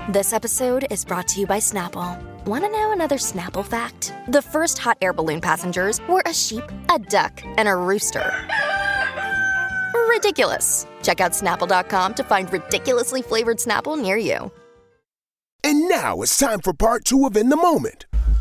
This episode is brought to you by Snapple. Want to know another Snapple fact? The first hot air balloon passengers were a sheep, a duck, and a rooster. Ridiculous. Check out Snapple.com to find ridiculously flavored Snapple near you. And now it's time for part 2 of In the Moment.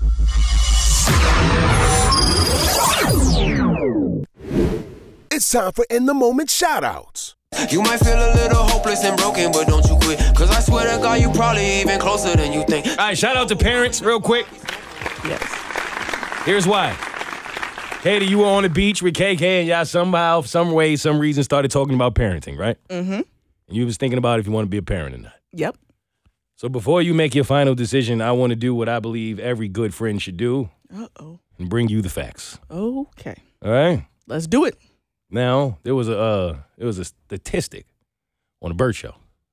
It's time for In the Moment shout-outs. You might feel a little hopeless and broken, but don't you quit. Cause I swear to God, you probably even closer than you think. All right, shout out to parents real quick. Yes. Here's why. Katie, you were on the beach with KK and y'all somehow, some way, some reason started talking about parenting, right? Mm-hmm. And you was thinking about if you want to be a parent or not. Yep. So before you make your final decision, I want to do what I believe every good friend should do. Uh-oh. And bring you the facts. Okay. All right? Let's do it. Now, there was a statistic on the Burt Show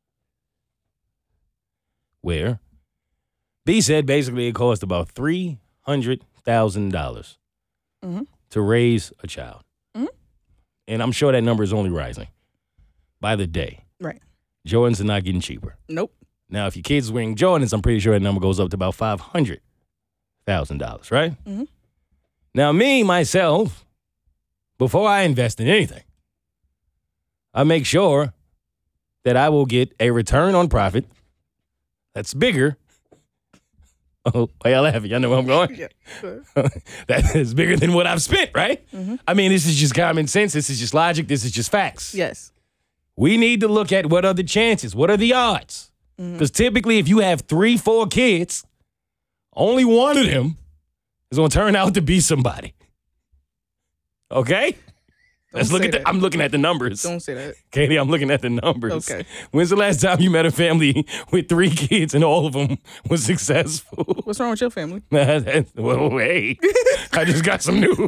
where B said basically it cost about $300,000 to raise a child. Mm-hmm. And I'm sure that number is only rising by the day. Right. Jordans are not getting cheaper. Nope. Now, if your kid's wearing Jordans, I'm pretty sure that number goes up to about $500,000, right? Mm-hmm. Now, myself, before I invest in anything, I make sure that I will get a return on profit that's bigger. Oh, why y'all laughing? Y'all know where I'm going? Yeah. That is bigger than what I've spent, right? Mm-hmm. I mean, this is just common sense. This is just logic. This is just facts. Yes. We need to look at what are the chances? What are the odds? Because typically, if you have 3-4 kids, only one of them is going to turn out to be somebody. Okay? Let's look at I'm looking at the numbers. Don't say that. Katie, I'm looking at the numbers. Okay. When's the last time you met a family with 3 kids and all of them was successful? What's wrong with your family? Well, hey, I just got some news.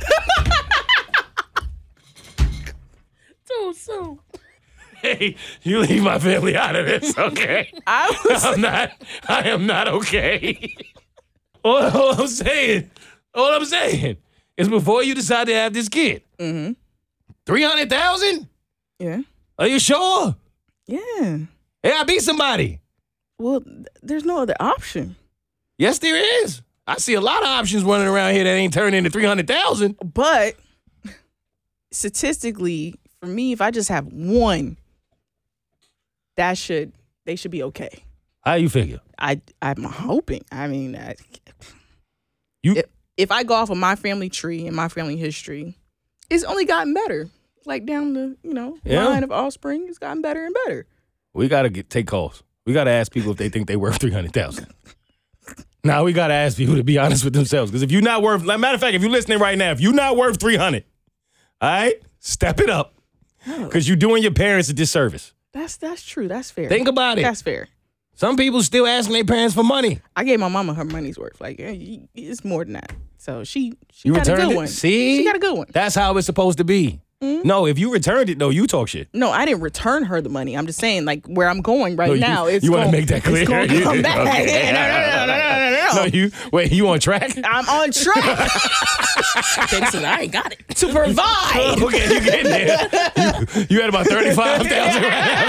Too soon. Hey, you leave my family out of this, okay? I am not okay. All I'm saying is before you decide to have this kid, 300,000? Yeah. Are you sure? Yeah. Hey, I be somebody. Well, there's no other option. Yes, there is. I see a lot of options running around here that ain't turning into 300,000. But statistically, for me, if I just have one, they should be okay. How you figure? I'm hoping. I mean, You if I go off of my family tree and my family history, it's only gotten better. Like down the line of offspring, it's gotten better and better. We gotta take calls. We gotta ask people if they think they worth 300,000. Now we gotta ask people to be honest with themselves. Because if you're not worth, matter of fact, if you're listening right now, if you're not worth 300, all right, step it up. Because you're doing your parents a disservice. That's true. That's fair. Think about it. That's fair. Some people still asking their parents for money. I gave my mama her money's worth. Like, it's more than that. So she You got a returned good it? one. See? She got a good one. That's how it's supposed to be. No, if you returned it, though, you talk shit. No, I didn't return her the money. I'm just saying, like, where I'm going right now. You want to make that clear? It's going to come back. Okay. No. You on track? I'm on track. Katie said, I ain't got it. To provide. Okay, you getting there. You had about 35,000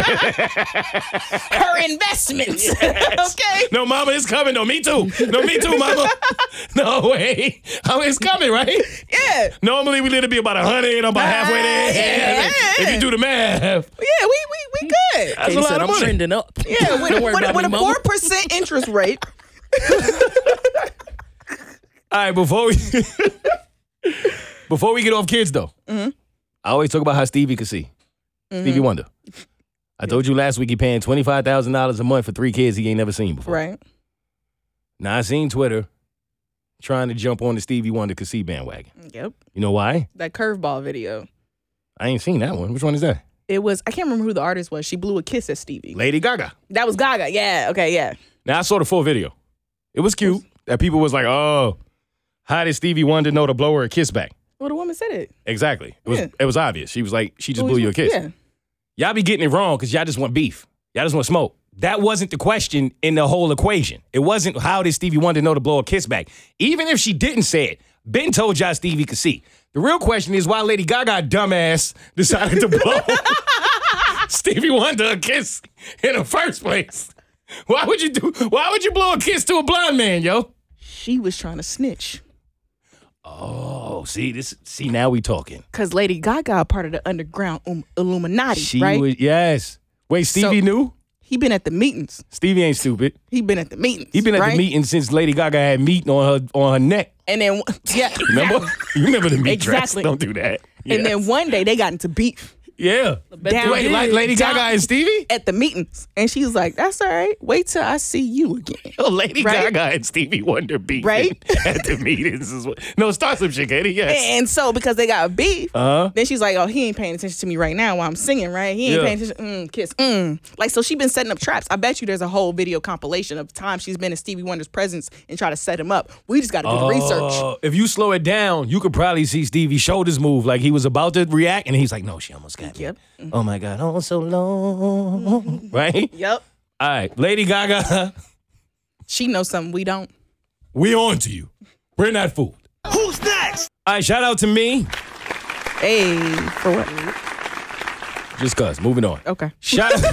her investments. Yes. Okay. No, mama, it's coming. No, me too. No, me too, mama. No, wait. It's coming, right? Yeah. Normally, we need to be about 100. I'm about halfway there. Yeah. If you do the math. Yeah, we good. That's a lot of money. I'm trending up. Yeah, with a 4% interest rate. All right, before we get off kids, though, I always talk about how Stevie could see. Stevie Wonder. I told you last week he paying $25,000 a month for 3 kids he ain't never seen before. Right. Now, I seen Twitter trying to jump on the Stevie Wonder could see bandwagon. Yep. You know why? That curveball video. I ain't seen that one. Which one is that? It was, I can't remember who the artist was. She blew a kiss at Stevie. Lady Gaga. That was Gaga. Yeah. Okay. Yeah. Now, I saw the full video. It was cute. That people was like, oh, how did Stevie Wonder know to blow her a kiss back? Well, the woman said it. Exactly. It was obvious. She was like, she just Well, blew you a kiss. Yeah. Y'all be getting it wrong because y'all just want beef. Y'all just want smoke. That wasn't the question in the whole equation. It wasn't how did Stevie Wonder know to blow a kiss back. Even if she didn't say it, Ben told y'all Stevie could see. The real question is why Lady Gaga dumbass decided to blow Stevie Wonder a kiss in the first place. Why would you blow a kiss to a blind man, yo? She was trying to snitch. Oh, see now we talking. Because Lady Gaga a part of the underground Illuminati, right? Yes. Wait, Stevie knew? He been at the meetings. Stevie ain't stupid. He been at the meetings. He been at the meeting since Lady Gaga had meat on her neck. And then, yeah. Remember? You remember the meat dress. Exactly. Don't do that. And then one day they got into beef. Yeah. Down Like Lady Gaga and Stevie? At the meetings. And she was like, that's all right. Wait till I see you again. Oh, Lady Right? Gaga and Stevie Wonder beefing Right? at the meetings. No, start some shit, Katie. Yes. And so because they got beef, then she's like, oh, he ain't paying attention to me right now while I'm singing, right? He ain't paying attention. Kiss. Like, so she been setting up traps. I bet you there's a whole video compilation of times she's been in Stevie Wonder's presence and try to set him up. We just got to do the research. If you slow it down, you could probably see Stevie's shoulders move like he was about to react, and he's like, no, she almost got me. Yep. Oh, my God. Oh, so long. Right? Yep. All right. Lady Gaga, She knows something we don't. we on to you. Bring that food. Who's next? All right, shout out to me. Hey, for what? Just cuz. Moving on. Okay. Shout out.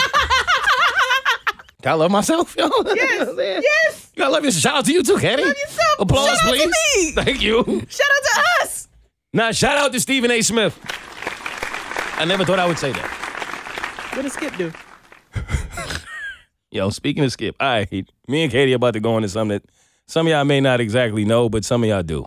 Can I love myself? Yo? Yes. You gotta love yourself. Shout out to you too, Katie. Love yourself. Applause, Shout out to please. me. Thank you. Shout out to us. Now, shout out to Stephen A. Smith. I never thought I would say that. What did Skip do? Yo, speaking of Skip, all right, me and Katie about to go into something that some of y'all may not exactly know, but some of y'all do.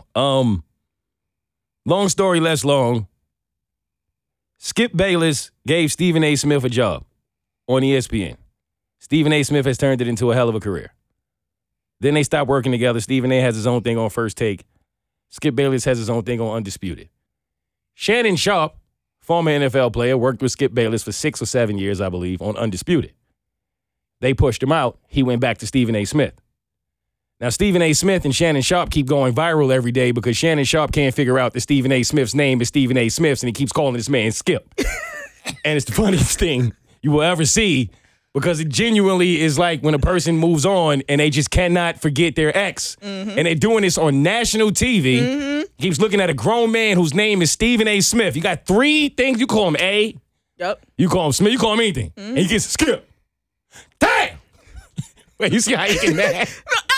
Long story less long, Skip Bayless gave Stephen A. Smith a job on ESPN. Stephen A. Smith has turned it into a hell of a career. Then they stopped working together. Stephen A. has his own thing on First Take. Skip Bayless has his own thing on Undisputed. Shannon Sharpe, former NFL player, worked with Skip Bayless for 6 or 7 years, I believe, on Undisputed. They pushed him out. He went back to Stephen A. Smith. Now, Stephen A. Smith and Shannon Sharpe keep going viral every day because Shannon Sharpe can't figure out that Stephen A. Smith's name is Stephen A. Smith's, and he keeps calling this man Skip. And it's the funniest thing you will ever see because it genuinely is like when a person moves on and they just cannot forget their ex. And they're doing this on national TV. Keeps looking at a grown man whose name is Stephen A. Smith. You got 3 things. You call him A. Yep. You call him Smith. You call him anything. And he gets Skip. Damn! Wait, you see how he get mad?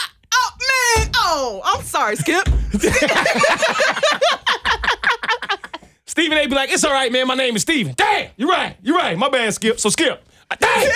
Oh, I'm sorry, Skip. Stephen A. be like, it's all right, man. My name is Stephen. Damn! You're right. My bad, Skip. So Skip. Damn!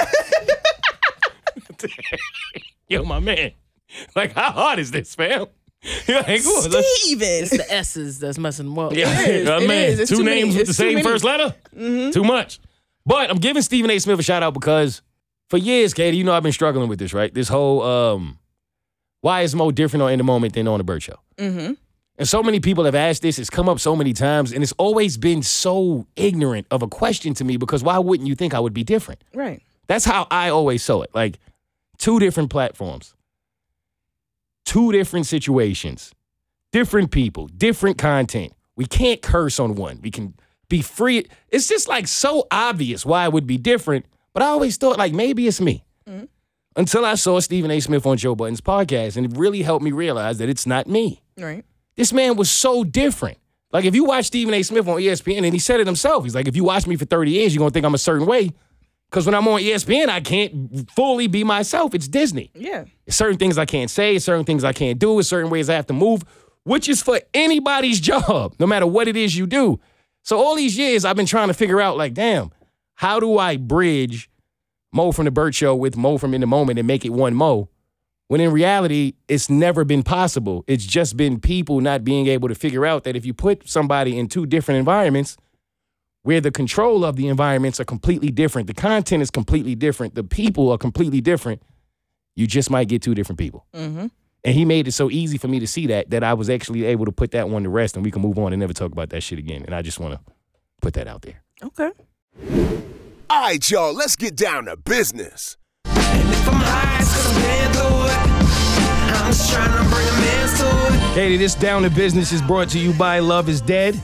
Yo, my man. Like, how hard is this, fam? Like, Steven. It's the S's that's messing them up. Yeah, is. It man. is. It's 2 too many. names with the It's too same many. first letter? Too much. But I'm giving Stephen A. Smith a shout out because for years, Katie, you know I've been struggling with this, right? This whole why is Mo different on In the Moment than on The Burt Show? And so many people have asked this. It's come up so many times, and it's always been so ignorant of a question to me because why wouldn't you think I would be different? Right. That's how I always saw it. Like 2 different platforms, 2 different situations, different people, different content. We can't curse on one. We can be free. It's just like so obvious why it would be different. But I always thought like maybe it's me. Until I saw Stephen A. Smith on Joe Budden's podcast, and it really helped me realize that it's not me. Right. This man was so different. Like if you watch Stephen A. Smith on ESPN, and he said it himself, he's like, if you watch me for 30 years, you're going to think I'm a certain way. Because when I'm on ESPN, I can't fully be myself. It's Disney. Yeah. There's certain things I can't say, certain things I can't do, certain ways I have to move, which is for anybody's job, no matter what it is you do. So all these years, I've been trying to figure out, like, damn, how do I bridge Mo from The Burt Show with Mo from In the Moment and make it one Mo? When in reality, it's never been possible. It's just been people not being able to figure out that if you put somebody in 2 different environments, where the control of the environments are completely different, the content is completely different, the people are completely different, you just might get 2 different people. And he made it so easy for me to see that I was actually able to put that one to rest and we can move on and never talk about that shit again. And I just want to put that out there. Okay. All right, y'all, let's get down to business. If I'm high, it's 'cause I'm paying through it. I'm just trying to bring a man's to it. Katie, this Down to Business is brought to you by Love is Dead.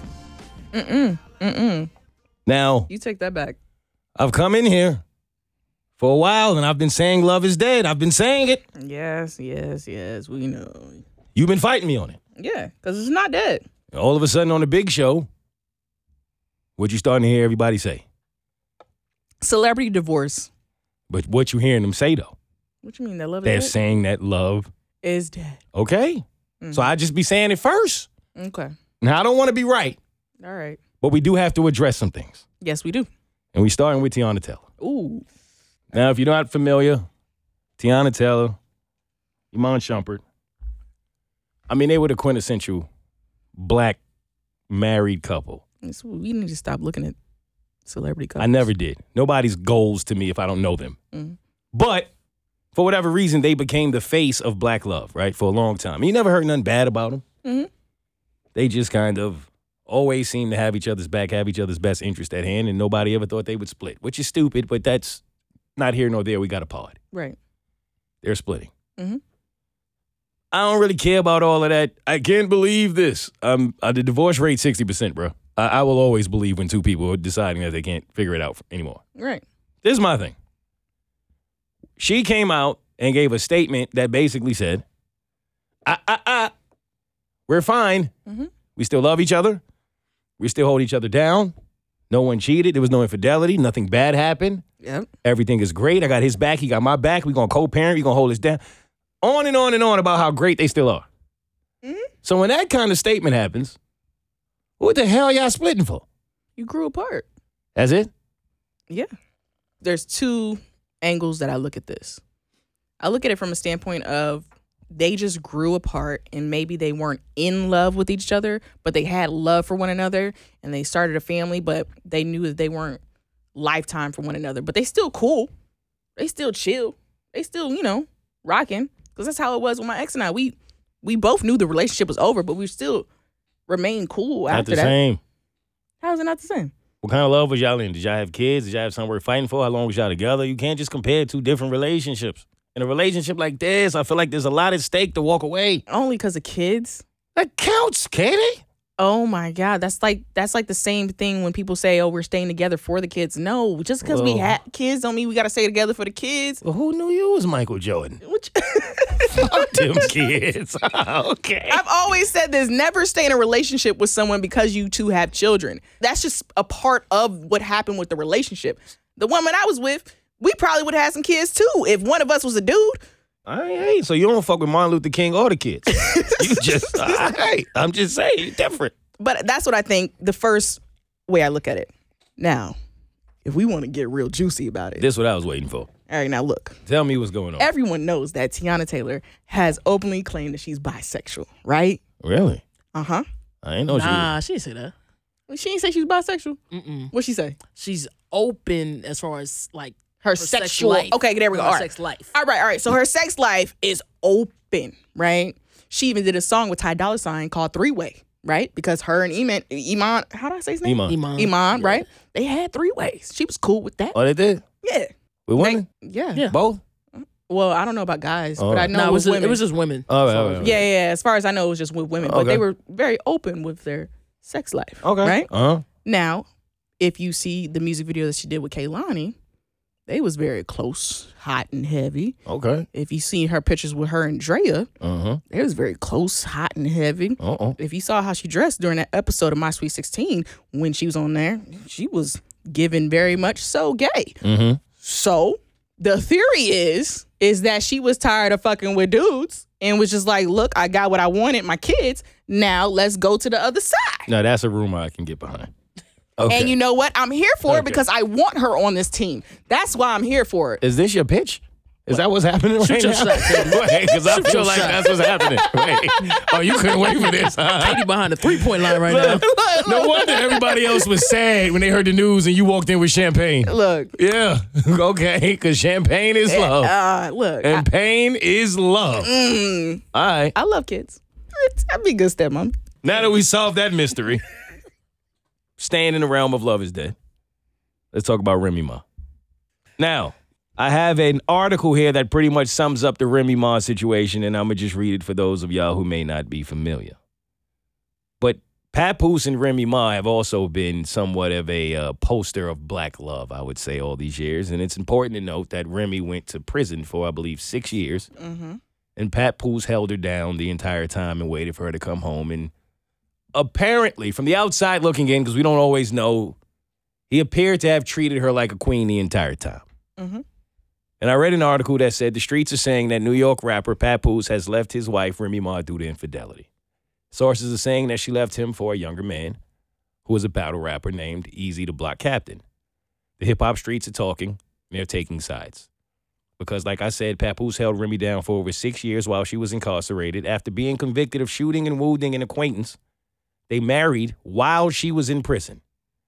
Now, You take that back. I've come in here for a while and I've been saying love is dead. I've been saying it. Yes. We know. You've been fighting me on it. Yeah, because it's not dead. All of a sudden on the big show, what you starting to hear everybody say? Celebrity divorce. But what you hearing them say, though? What you mean that love They're is dead? saying that love. Is dead. Okay. So I just be saying it first. Okay. Now, I don't want to be right, All right. but we do have to address some things. Yes, we do. And we starting with Tiana Taylor. Ooh. Now, if you're not familiar, Tiana Taylor, Iman Shumpert, I mean, they were the quintessential black married couple. We need to stop looking at celebrity couples. I never did. Nobody's goals to me if I don't know them. But for whatever reason, they became the face of black love, right, for a long time. You never heard nothing bad about them. They just kind of always seemed to have each other's back, have each other's best interest at hand, and nobody ever thought they would split, which is stupid, but that's not here nor there. We got a pod. Right. They're splitting. I don't really care about all of that. I can't believe this. The divorce rate 60%, bro. I will always believe when two people are deciding that they can't figure it out anymore. Right. This is my thing. She came out and gave a statement that basically said, we're fine. We still love each other. We still hold each other down. No one cheated. There was no infidelity. Nothing bad happened. Yep. Everything is great. I got his back. He got my back. We're going to co-parent. We're going to hold us down. On and on and on about how great they still are. So when that kind of statement happens, what the hell y'all splitting for? You grew apart. That's it? Yeah. There's two angles that I look at this. I look at it from a standpoint of they just grew apart and maybe they weren't in love with each other, but they had love for one another and they started a family, but they knew that they weren't lifetime for one another. But they still cool. They still chill. They still, rocking. Because that's how it was with my ex and I. We both knew the relationship was over, but we still remained cool after that. Not the same. How is it not the same? What kind of love was y'all in? Did y'all have kids? Did y'all have something worth fighting for? How long was y'all together? You can't just compare two different relationships. In a relationship like this, I feel like there's a lot at stake to walk away. Only because of kids? That counts, Katie. Oh my God. That's like the same thing when people say, oh, we're staying together for the kids. No, just because we had kids don't mean we got to stay together for the kids. Well, who knew you was Michael Jordan? Fuck them kids. Okay. I've always said this, never stay in a relationship with someone because you two have children. That's just a part of what happened with the relationship. The woman I was with, we probably would have had some kids too if one of us was a dude. Hey, so you don't fuck with Martin Luther King or the kids. You just, I'm just saying, you're different. But that's what I think the first way I look at it. Now, if we want to get real juicy about it. This is what I was waiting for. All right, now look. Tell me what's going on. Everyone knows that Tiana Taylor has openly claimed that she's bisexual, right? Really? Uh-huh. I ain't know Nah, she didn't say that. She didn't say she was bisexual? What'd she say? She's open as far as like Her sex sexual life. Okay, there we go. Her All right. sex life. All right. So her sex life is open, right? She even did a song with Ty Dolla $ign called Three Way, right? Because her and Iman, how do I say his name? Iman. Right? They had 3 ways. She was cool with that. Oh, they did? Yeah. With women? Yeah. Both? Well, I don't know about guys, Oh. but I know No, it was women. it was just women. All right. Yeah. As far as I know, it was just with women. But Okay. they were very open with their sex life. Okay. Right? Uh-huh. Now, if you see the music video that she did with Kehlani, they was very close, hot and heavy. Okay. If you see her pictures with her and Drea, Uh-huh. they was very close, hot and heavy. Uh-oh. If you saw how she dressed during that episode of My Sweet 16 when she was on there, she was given very much so gay. Mm-hmm. So the theory is that she was tired of fucking with dudes and was just like, look, I got what I wanted, my kids. Now let's go to the other side. No, that's a rumor I can get behind. Okay. And you know what? I'm here for it Okay. because I want her on this team. That's why I'm here for it. Is this your pitch? Is that what's happening right your now? shot, Katie. Wait, because I Shoot feel your like shot. that's what's happening. Wait. Oh, you couldn't wait for this, huh? Katie behind the 3-point line right now. No wonder everybody else was sad when they heard the news and you walked in with champagne. Look. Yeah. Okay, because champagne is love. Look. And pain is love. All right. I love kids. I'd be a good stepmom. Now that we solved that mystery, staying in the realm of love is dead. Let's talk about Remy Ma. Now, I have an article here that pretty much sums up the Remy Ma situation, and I'm going to just read it for those of y'all who may not be familiar. But Papoose and Remy Ma have also been somewhat of a poster of black love, I would say, all these years. And it's important to note that Remy went to prison for, I believe, 6 years. Mm-hmm. And Papoose held her down the entire time and waited for her to come home. And apparently, from the outside looking in, because we don't always know, he appeared to have treated her like a queen the entire time. Mm-hmm. And I read an article that said the streets are saying that New York rapper Papoose has left his wife, Remy Ma, due to infidelity. Sources are saying that she left him for a younger man who is a battle rapper named Easy the Block Captain. The hip-hop streets are talking, and they're taking sides. Because, like I said, Papoose held Remy down for over 6 years while she was incarcerated. After being convicted of shooting and wounding an acquaintance, they married while she was in prison.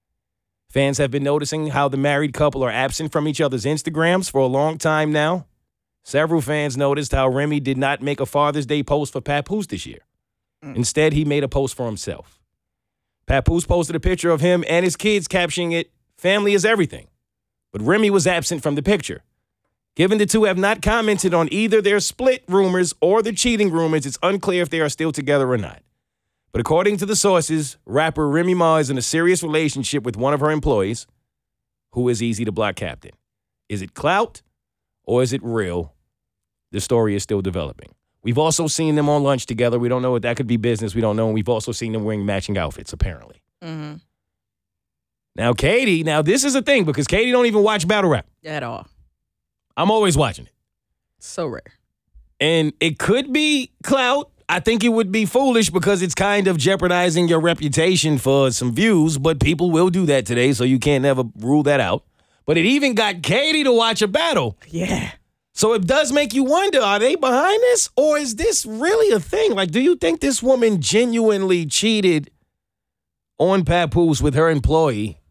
Fans have been noticing how the married couple are absent from each other's Instagrams for a long time now. Several fans noticed how Remy did not make a Father's Day post for Papoose this year. Instead, he made a post for himself. Papoose posted a picture of him and his kids captioning it, "Family is everything." But Remy was absent from the picture. Given the two have not commented on either their split rumors or the cheating rumors, it's unclear if they are still together or not. But according to the sources, rapper Remy Ma is in a serious relationship with one of her employees, who is Easy the Block Captain. Is it clout or is it real? The story is still developing. We've also seen them on lunch together. We don't know if that could be business. We don't know. And we've also seen them wearing matching outfits, apparently. Mm-hmm. Now, Katie, this is a thing because Katie don't even watch battle rap. At all. I'm always watching it. So rare. And it could be clout. I think it would be foolish because it's kind of jeopardizing your reputation for some views, but people will do that today, so you can't never rule that out. But it even got Katie to watch a battle. Yeah. So it does make you wonder, are they behind this? Or is this really a thing? Like, do you think this woman genuinely cheated on Papoose with her employee,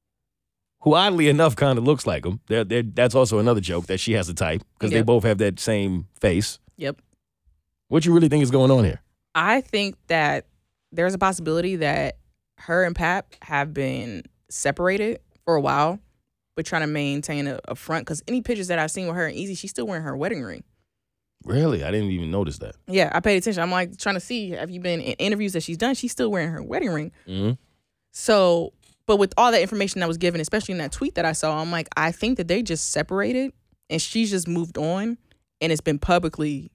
who oddly enough kind of looks like him? That's also another joke that she has a type because they both have that same face. Yep. What you really think is going on here? I think that there's a possibility that her and Pap have been separated for a while, but trying to maintain a front. Because any pictures that I've seen with her and Easy, she's still wearing her wedding ring. Really? I didn't even notice that. Yeah, I paid attention. I'm like trying to see, have you been in interviews that she's done? She's still wearing her wedding ring. Mm-hmm. So, but with all that information that was given, especially in that tweet that I saw, I'm like, I think that they just separated and she's just moved on and it's been publicly,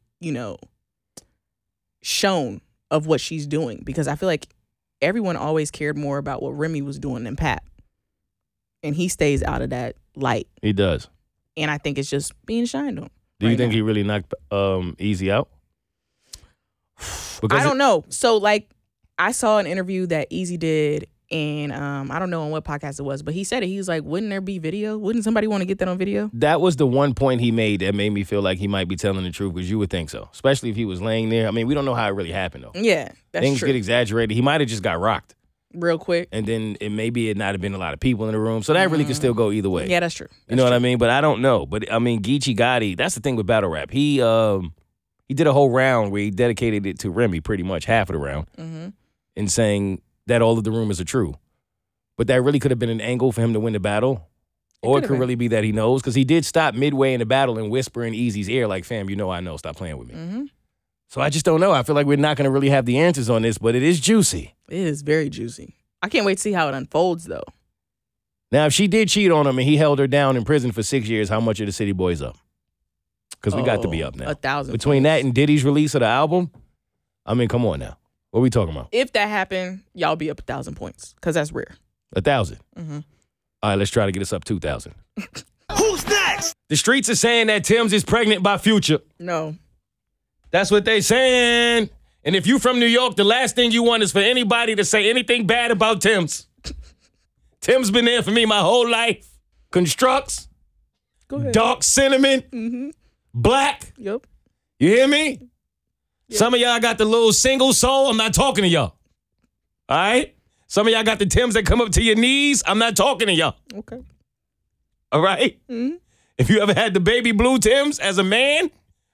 shown of what she's doing, because I feel like everyone always cared more about what Remy was doing than Pat, and he stays out of that light. He does, and I think it's just being shined on. Do you think he really knocked Easy out? I don't know. So like, I saw an interview that Easy did, and I don't know on what podcast it was, but he said it. He was like, "Wouldn't there be video? Wouldn't somebody want to get that on video?" That was the one point he made that made me feel like he might be telling the truth, because you would think so, especially if he was laying there. I mean, we don't know how it really happened though. Yeah, that's Things true. get exaggerated. He might have just got rocked real quick, and then it not have been a lot of people in the room, so that really could still go either way. Yeah, that's true. You know what I mean? But I don't know. But I mean, Geechee Gotti, that's the thing with battle rap. He did a whole round where he dedicated it to Remy, pretty much half of the round, in saying that all of the rumors are true. But that really could have been an angle for him to win the battle. Or it could really be that he knows, because he did stop midway in the battle and whisper in Easy's ear like, "Fam, I know. Stop playing with me." So I just don't know. I feel like we're not going to really have the answers on this, but it is juicy. It is very juicy. I can't wait to see how it unfolds, though. Now, if she did cheat on him and he held her down in prison for 6 years, how much are the City Boys up? Because we got to be up now. 1,000. Between that and Diddy's release of the album, I mean, come on now. What are we talking about? If that happened, y'all be up 1,000 points, because that's rare. 1,000. All right, let's try to get us up 2,000. Who's next? The streets are saying that Tim's is pregnant by Future. No. That's what they saying. And if you from New York, the last thing you want is for anybody to say anything bad about Tim's. Tim's been there for me my whole life. Constructs. Go ahead. Dark cinnamon. Black. Yep. You hear me? Some of y'all got the little single soul. I'm not talking to y'all. All right? Some of y'all got the Timbs that come up to your knees. I'm not talking to y'all. Okay. All right? If you ever had the baby blue Timbs as a man,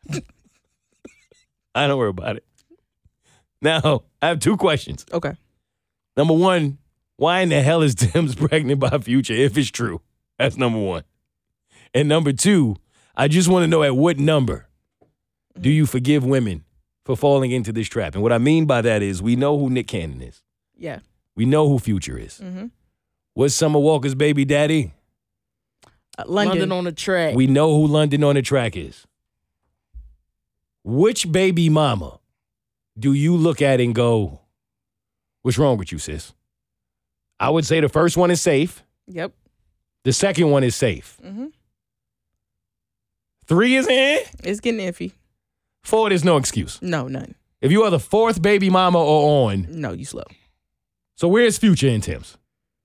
I don't worry about it. Now, I have 2 questions. Okay. Number 1, why in the hell is Timbs pregnant by Future if it's true? That's number 1. And number 2, I just want to know at what number do you forgive women for falling into this trap? And what I mean by that is we know who Nick Cannon is. Yeah. We know who Future is. What's Summer Walker's baby daddy? London on the track. We know who London on the track is. Which baby mama do you look at and go, what's wrong with you, sis? I would say the first one is safe. Yep. The second one is safe. 3 is in. It's getting iffy. 4, there's no excuse. No, none. If you are the 4th baby mama or on, No, you slow. so where's Future in Tim's?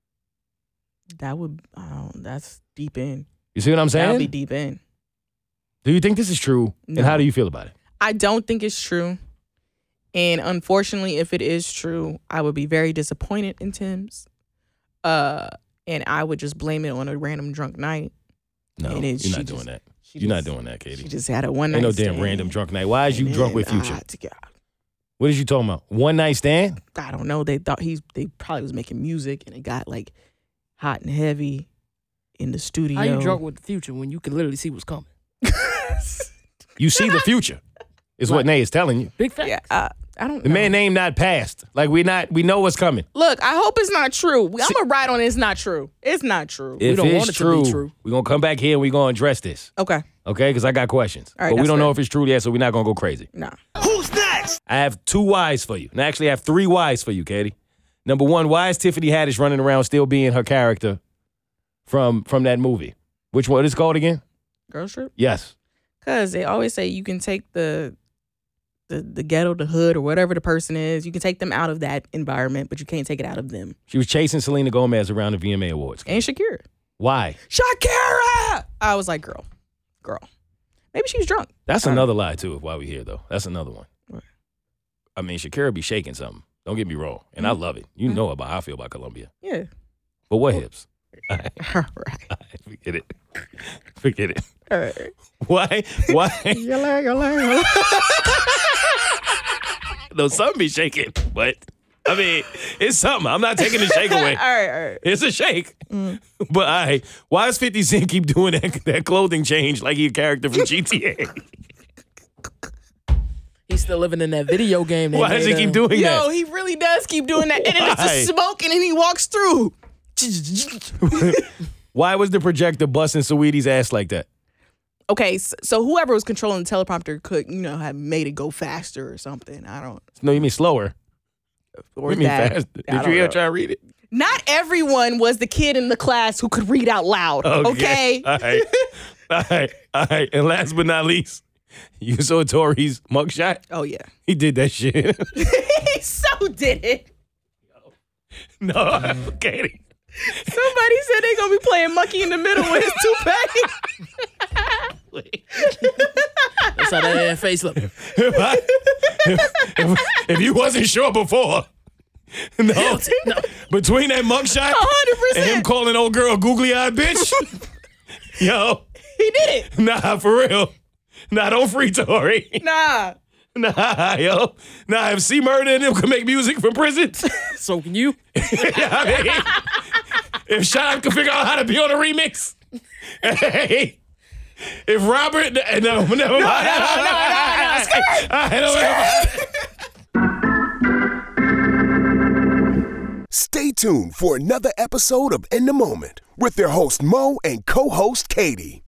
That's deep in. You see what I'm saying? That'll be deep in. Do you think this is true? No. And how do you feel about it? I don't think it's true. And unfortunately, if it is true, I would be very disappointed in Tim's. And I would just blame it on a random drunk night. No, And you're not doing that. You're not doing that, Katie. She just had a one night Ain't no stand. damn random drunk night. Why is you drunk with Future? Yeah, What is you talking about? One night stand? I don't know. They thought they probably was making music and it got like hot and heavy in the studio. How you drunk with the Future when you can literally see what's coming? You see the future, is what Nay is telling you. Big fact. Yeah, I don't know. The man name not passed. Like we know what's coming. Look, I hope it's not true. I'm going to ride on it's not true. It's not true. If don't it's want it to true, be true. we're going to come back here and we're going to address this. Okay. Okay? Because I got questions. All right, but we that's don't know fair. if it's true yet, so we're not going to go crazy. Nah. I have 2 whys for you. And I actually have 3 whys for you, Katie. Number 1, why is Tiffany Haddish running around still being her character from that movie? Which one is it called again? Girls Trip? Yes. Because they always say you can take the ghetto, the hood, or whatever the person is. You can take them out of that environment, but you can't take it out of them. She was chasing Selena Gomez around the VMA Awards. And Shakira. Why? Shakira! I was like, girl. Maybe she was drunk. That's another lie, too, of why we here, though. That's another one. What? I mean, Shakira be shaking something. Don't get me wrong. And I love it. You know about how I feel about Colombia. Yeah. But what hips? All right. Forget it. Forget it. All right. Why? No, something be shaking, but I mean, it's something. I'm not taking the shake away. All right. It's a shake. But why does 50 Cent keep doing that clothing change like he a character from GTA? He's still living in that video game. Why does he keep doing Yo, that? he really does keep doing that. And then it's Why? a smoke and then he walks through. Why was the projector busting Saweetie's ass like that? Okay, so whoever was controlling the teleprompter could, have made it go faster or something. I don't. No, you mean slower. Or You mean that. faster. I Did don't you hear her know. try to read it? Not everyone was the kid in the class who could read out loud. Okay. All right. And last but not least, you saw Tory's mugshot? Oh yeah. He did that shit. He so did it. No, Katie. Somebody said they gonna be playing monkey in the middle with his toupee. That's how that face look. If you wasn't sure before, no. Between that mugshot 100%. and him calling old girl a googly-eyed bitch, yo, He did it. nah, for real. Nah, don't free Tory. Nah. Nah, yo. Nah, if C Murder and them could make music from prison, So can you? I mean, if Sean could figure out how to be on a remix, hey, if Robert, no, never mind. Stay tuned for another episode of In the Moment with their host Mo and co-host Katie.